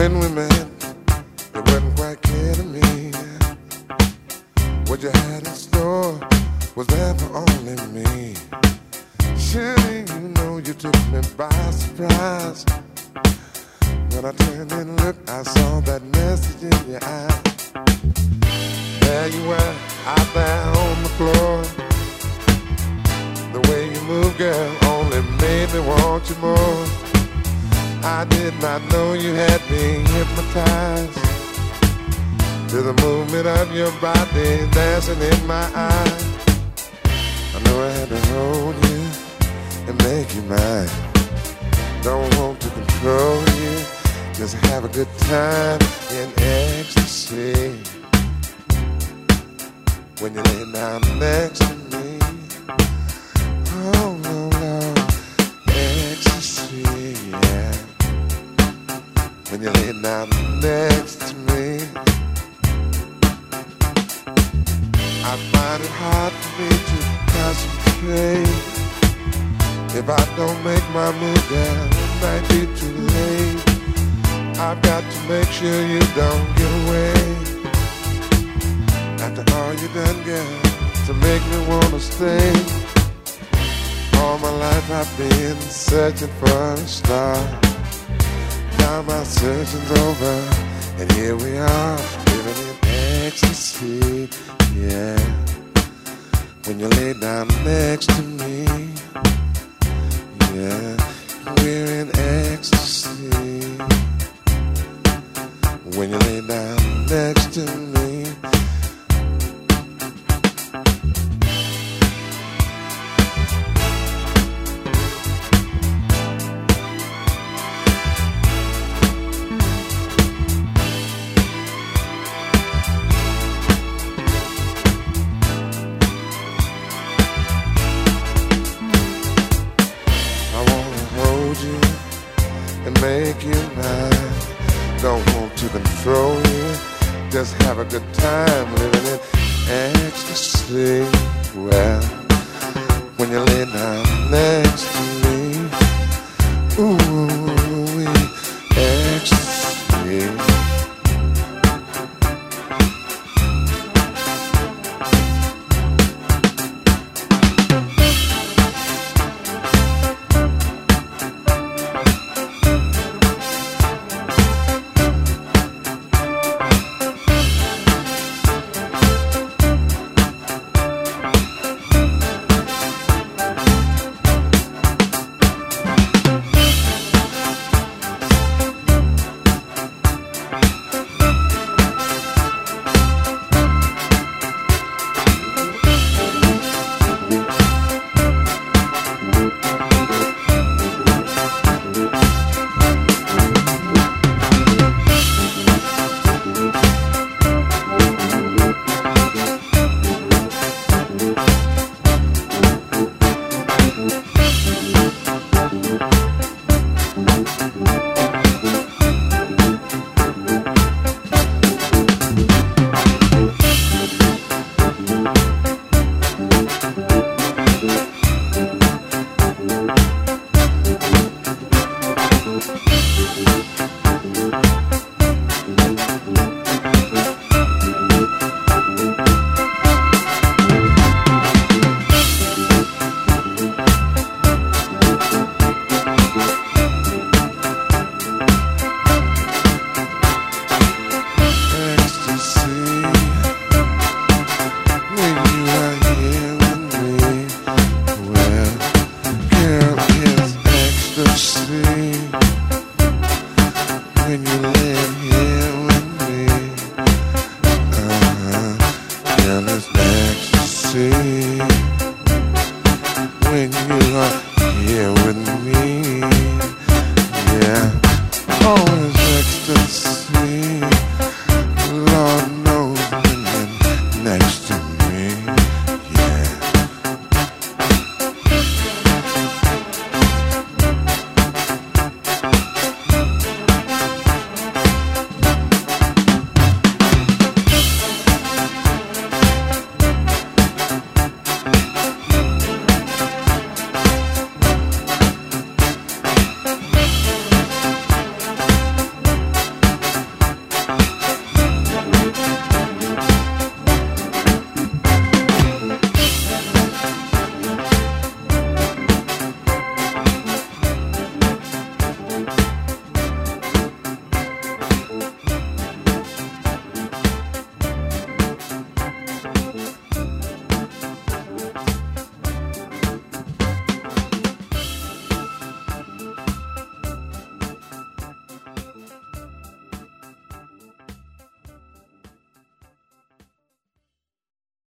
When we met, it wasn't quite clear to me what you had in store was there for only me. Surely you know you took me by surprise. When I turned and looked, I saw that message in your eye. There you were, out there on the floor. The way you move, girl, only made me want you more. I did not know you had me hypnotized to the movement of your body dancing in my eyes. I know I had to hold you and make you mine. Don't want to control you, just have a good time in ecstasy. When you lay down next to me, oh no, no, ecstasy, yeah. When you lay down next to me, I find it hard for me to concentrate. If I don't make my move, girl, it might be too late. I've got to make sure you don't get away. After all you done, girl, to make me wanna stay. All my life I've been searching for a star. Now my searching's over, and here we are, living in ecstasy, yeah. When you lay down next to me, yeah, we're in ecstasy. When you lay down next to me, make you mine. Don't want to control you, just have a good time living in ecstasy. Well, when you lay down next to me, ooh, ecstasy. When you live here with me, girl, it's ecstasy. When you are here with me, yeah, oh, it's ecstasy.